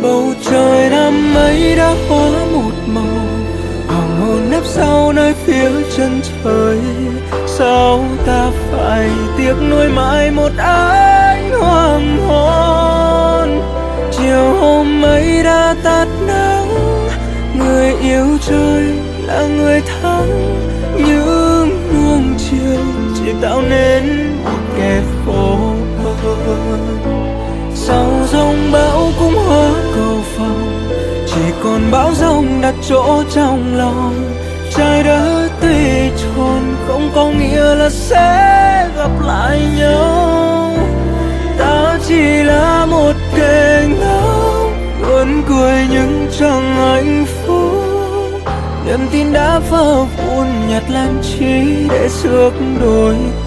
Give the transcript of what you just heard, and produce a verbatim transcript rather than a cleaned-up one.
Bầu trời đám mây đã hóa một màu, hoàng hôn nấp sau nơi phía chân trời. Sao ta phải tiếc nuối mãi một ánh hoàng hôn? Chiều hôm ấy đã tắt nắng, người yêu trời là người thắng. Những nuông chiều chỉ tạo nên một kẻ khổ hơn. Sau giông bão cũng hóa cầu vồng, chỉ còn bão giông đặt chỗ trong lòng. Trái đất tuy tròn không có nghĩa là sẽ gặp lại nhau. Ta chỉ là một kẻ ngốc, luôn cười nhưng chẳng hạnh phúc. Niềm tin đã vỡ vụn nhặt làm chi để xước đôi